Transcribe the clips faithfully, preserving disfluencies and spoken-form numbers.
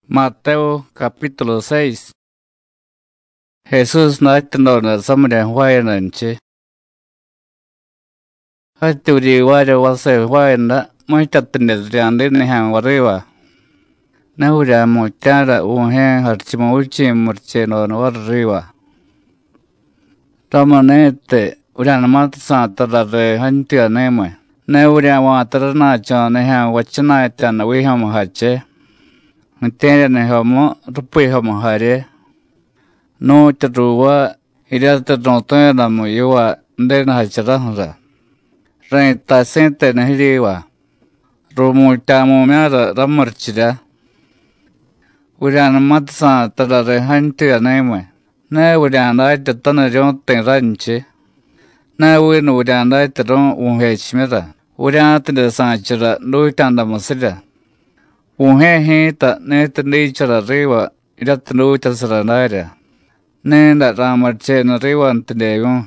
Mateo capítulo seis. Jesús naitno na samre huayananchi. Haturi wara wase huayana moitatne riande nehan wariwa. Nahura mochara uhe harchimo uchi murcheno wariwa. Ramanete urana matsa tarare hantia neme. Nahura watarana cha nehan wachana tana wiham hache. Ntende ne homo rupi homo hare no truwa irata tonta na moywa ndena hachara re ta sente ne hiriwa romu tamo mara ramarchira uran matsa tarare hanti aneme na uran ta tana jonte ranche na uran uran ta ron unhechmera uran ta sanchira loitanda masira Uhe he ta ne tni chara rewa iratnu chasara naira. Ne na ramarche na rewa antneyo.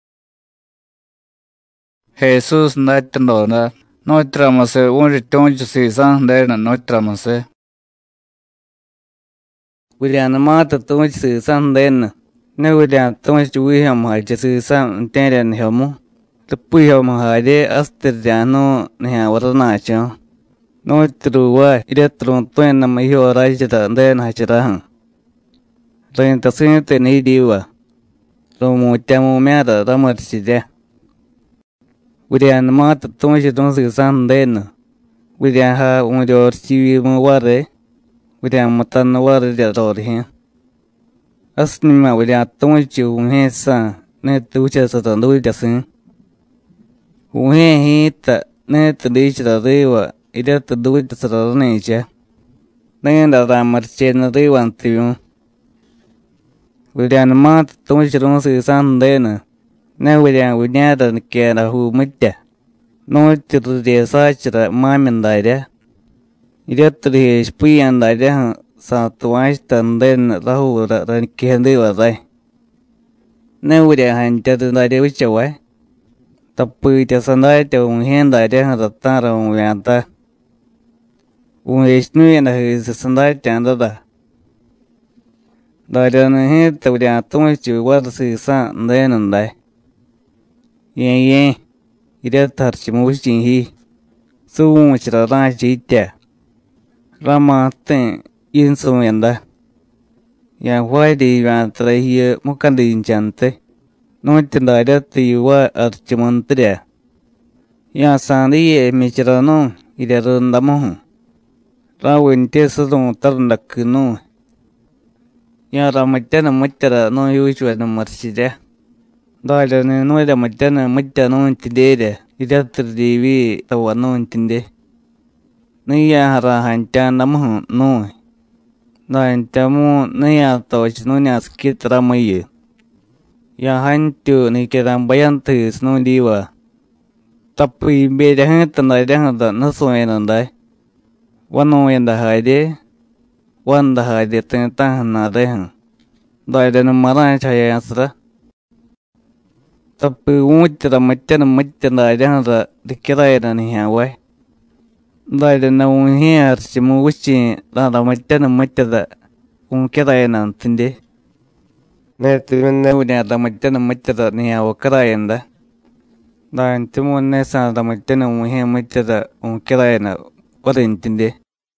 Jesus naitno na noitramase unri tonju sisan na noitramase. William mata tonju sisan den. Ne William tonju wiham haje sisan tenen homo. Tupui homo haje astirjano ne waranacho. No truwa iratron tuena mayo rajata den hacharahan. Renta sente ni diwa. Romo tamo mera ramarchide. William mata tonji donsi san den. William ha unjor chiwi mo ware. William matan ware jarori. Asnima William tonji unhe sa ne tucha satan dui jasin. Unhe hita ne tdichra rewa. Ida tuduit sararneja. Nenda ramarchen rewantiu. William mat tonchron si sandena. Ne William winyada kera hu mitte. No tirde sachra mamindaida. Ida tri spiandaida sa tuashtan den rahu ran kende warai. Ne William hanjada daide wichawa. Tapi tasandai te un henda de ratara un yanta. Un esnu na his sandai tanda da. Da na he te udia tung chu war si sa den ndai. Yen yen ida tar chimu chin hi. Su un chra ra chi te. Rama te yin su yanda. Ya wai di ya tra hi mukandin chante. No tenda da tiwa archimontre. Ya sandi e michirano idarundamo. Rawin tesudon tarnakno. Ya ramatana matara no yushwa na marchide. Dala no da matana matano intinde. Idatrivi tawano intinde. Niya harahancha namo no. Da intamo niya tawch no nya skitra maye. Ya hantu ni kedan bayan tis no diwa. Tapi beda hanta na dahanda naso enandai. Wano yanda haide. Wanda haide tenta na dehan. Daida na maran chaya yasra. Tapi umuchira machana machana dahanda dikira yana ni hawai. Daida na unhi archimu uchi dada machana machada unkira yana tinde. Ne tuminne udah ada macam macam ni awak kerana, dan cuma ne sana ada macam muhe macam orang kerana orang tinde.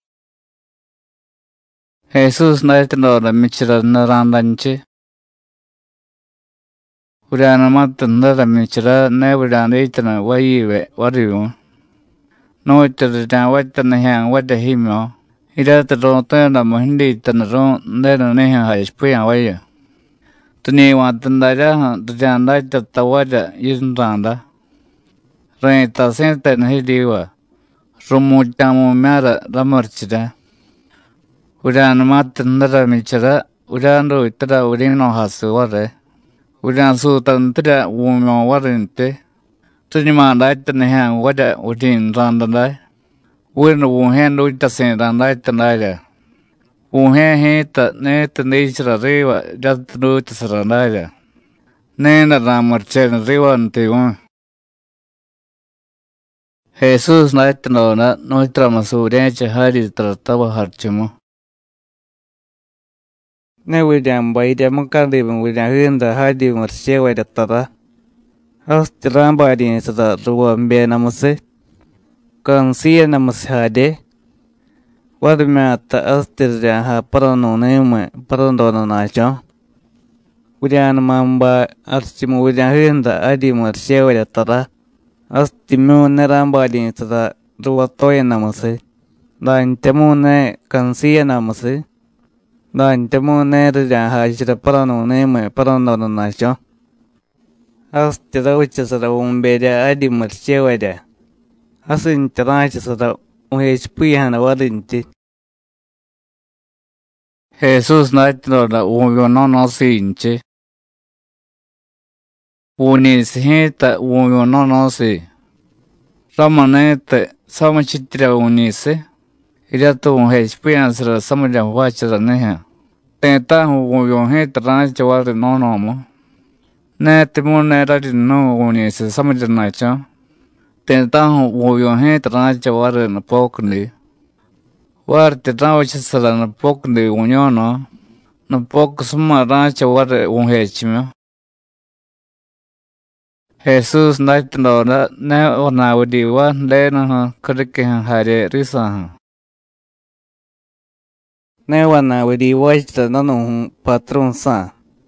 Jesus naitno na michra na randanchi. Urana matanda na michra ne urana itna waiwe wariu. No itna na watna hang wada himo. Ida tronta na mohindi itna ron ne na neha haispuya waiya. Tuni watandara tujanda tatawada yindanda. Renta sente na hidiwa. Romu tamo mera ramarchida. Uran matandara michara. Uran ro itra urino hasu ware. Uran su tantra umo warente. Tuni manda itna hang wada udin randanda. Uran uhen do itasen randa itna. Uhe he ta ne tnechra rewa jatnu tsranaya. Ne na ramarchen rewa anteo. Jesus naitno na noitra masure che hari tratava harchimo. ne William bai de maka de William hinda hadi merce wa de tara astran ba di sada ruwa mbe namase kan siya namas hade wad ma ta astir ha parano ne me parando na cha William mamba archimu William hinda hadi merce wa de tara astimu ne ramba di sada ruwa toya namase dan temu ne kan siya namase dan temu ne ra ha jira parano ne me parando na cha astira ucha sada umbe da adi merce wa de asin taracha sada H P hana warinti Jesus naitro da uyo no no sinche. Uni sihita uyo no no si. Ramanete samachitra unise. Irato un H P ansra samaja wachara neha. Tenta uyo he taracha wari no no mo. Ne timune rari no unise samaja nacha. Tenta uyo he taracha wari na pokni. War te trawacha sala na pok de unyono na pok suma racha war un hechime Jesus naitno na na ona wadi wa le na kadike hare risa ne wana wadi wachta nanu patron sa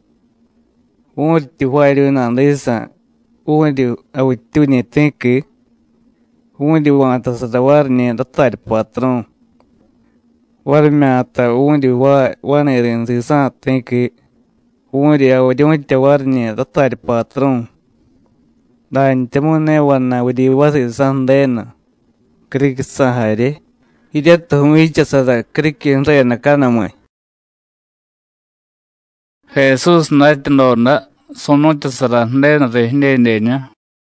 Uti wairu na lisa Uti awitu ni teki Uti wanta sada war ni datar patron Warmata undi wa wanerin sisa teki undi awajunta warni datar patron dan temune wana wadi wasi sandena krik sahare idet humicha sada krik rena kanamai Jesus naitno na sonocha sara ndena re ndenya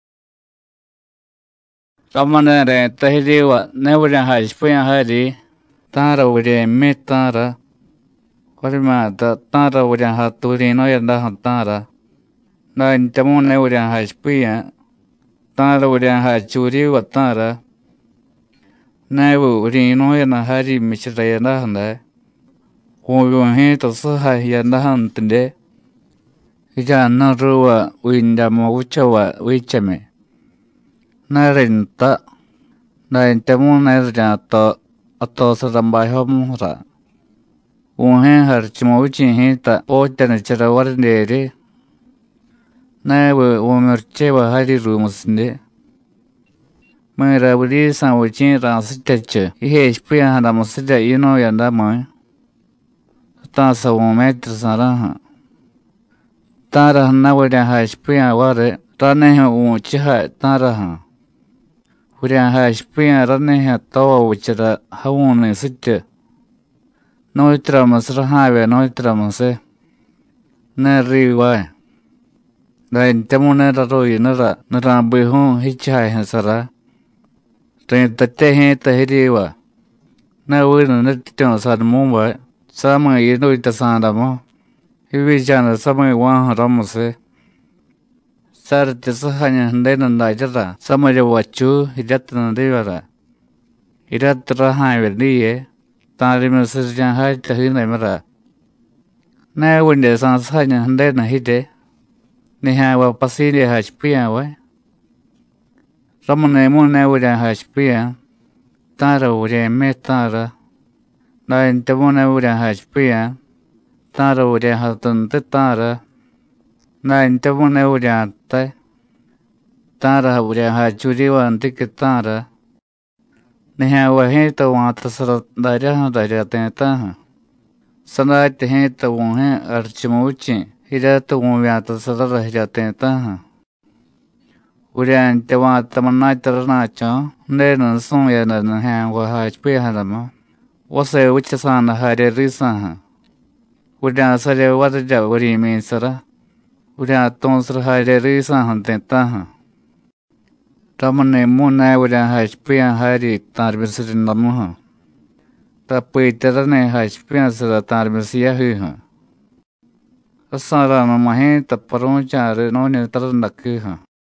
ramana re tahiriwa nevra hashpuya hari Tara wuri me tara. Warima ta tara wuri ha turi no yanda ha tara. Na intamo ne wuri ha spia. Tara wuri ha churi wa tara. Na wuri no yanda hari mishra yanda handa. Huyo he to saha yanda hantinde. Ija na ruwa winda mo uchawa wichame. Na rinta. Na intamo ne wuri to Ato sadambai hom ra. Uhe har chimo uchi hita otana chara warnere. Nawe umerche wa hari rumusinde. Mera budi san uchi ran sitache. Ihe spia handa musida ino yanda mai. Ta sa umetra saraha. Tara nawada ha spia ware. Rane ha uchi ha tara ha. Huria ha spia rane ha tawa uchara haune sitte. Noitra masra have noitra mase. Ne riwa. Da intemune roi nara nara bihun hichai hasara. Ten tate he tahiriwa. Na wina netiton sad mumba. Sama yino itasanda mo. Hivi jana sama wan ramase. Sar tisahanya ndena ndajara samaja wachu hidatna rivara hidatra hai diye tari mesirjan hai tahina mara na winde sansanya ndena hide niha wa pasile hashpia wa ramane mo na wida hashpia tara wide me tara na intemona wida hashpia tara wide hatun tara na intemona wida ta tara wida ha churiwa antik tara neha wa he to wa tasara daira ha daira ta sana te he to wa he archmuchi hira to wa ya tasara rah jate ta uran te wa tamanna tarna cha ne na song ya na ha wa ha pe ha ma wa se ucha sana ha re risa ha uran sare wa da wari me sara uran ton sara ha re risa ha te ta Ramane muna wada hashpian hari tarbisir namuha. Tapi terane hashpian sera tarbisia hiha. Asara namahe taparoncha re noni taranakha.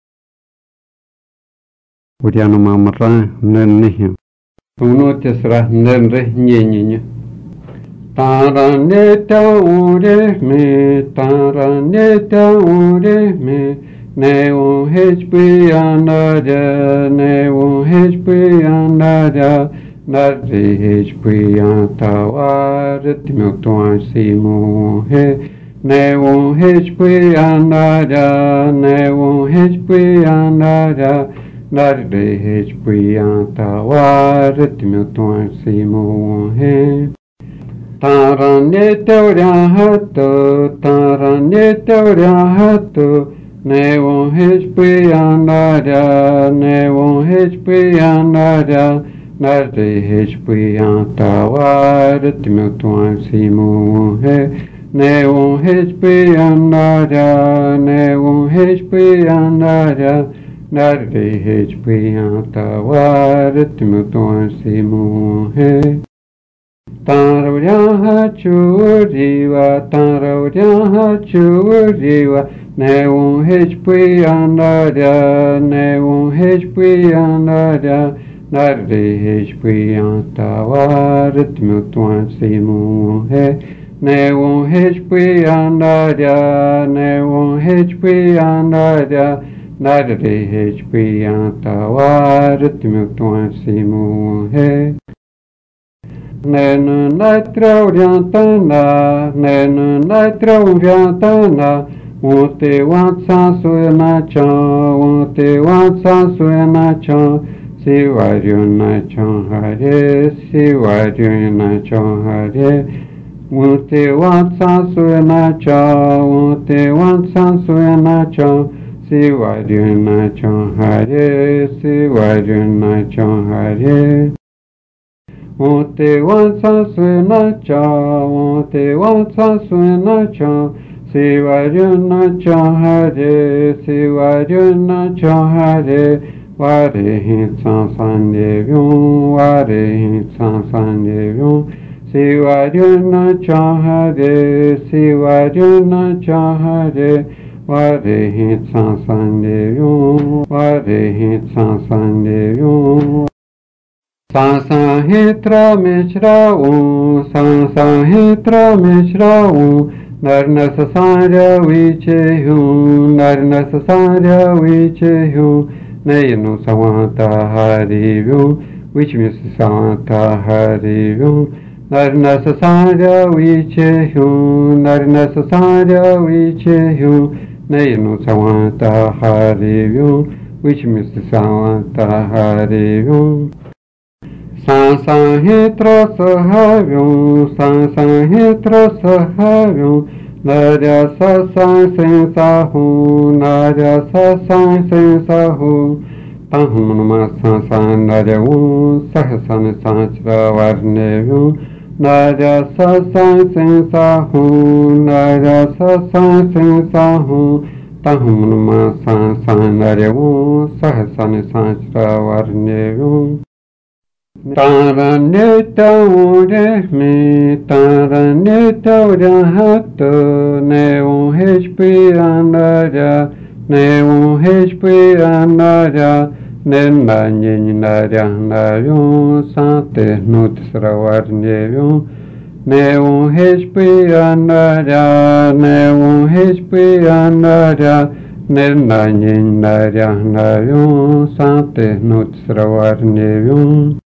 Uriano mamara nen nihi. Uno tesra nen re nyenyenye. Taraneta ure me, taraneta ure me, ne o hechpi anara, ne o hechpi anara, nare hechpi antawar, timotwan simu he, ne o hechpi anara, ne o hechpi anara, nare hechpi antawar, timotwan simu he. Taraneta uriahato, taraneta uriahato, ne o hechpi anara, ne o hechpi anara, nare hechpi antawar, timotwan simu he, ne o hechpi anara, ne o hechpi anara, nare hechpi antawar, timotwan simu he. Taravyaha churiva, taravyaha churiva, ne un hechpi anarya, ne un hechpi anarya, nare hechpi antavar, timotwan simu he, ne un hechpi anarya, ne un hechpi anarya, nare hechpi antavar, timotwan simu he. Nenu natra uriantana, nenu natra uriantana, Unte watsa suena chan, unte watsa suena chan, Sivaryuna chan hare, sivaryuna chan hare, Unte watsa suena chan, unte watsa suena chan, Sivaryuna chan hare, sivaryuna chan hare. Unte watsa suena chan, unte watsa suena chan, Sivaryuna chan hare, sivaryuna chan hare, Vare hin san san devyun, vare hin san san devyun, Sivaryuna chan hare, sivaryuna chan hare, Vare hin san san devyun, vare hin san san devyun. Sansan hitra mishraun, sansan hitra mishraun, Narnasa sarya vichehun, narnasa sarya vichehun, Nayanu samanta harivyun, vichmisa samanta harivyun, Narnasa sarya vichehun, narnasa sarya vichehun, Nayanu samanta harivyun, vichmisa samanta harivyun. Sansan hitra sahavyun, sansan hitra sahavyun, Narya sasan sensahun, narya sasan sensahun, Tahum nama sansan naryavun, sahasan sanchra varnevyun, Narya sasan sensahun, narya sasan sensahun, Tahum nama sansan naryavun, sahasan sanchra varnevyun. Taraneta ure me, taraneta uriahato, ne un hechpi anarya, ne un hechpi anarya, nena nyenarya naryun, sante nutsra varnevyun, ne un hechpi anarya, ne un hechpi anarya, nena nyenarya naryun, sante nutsra varnevyun.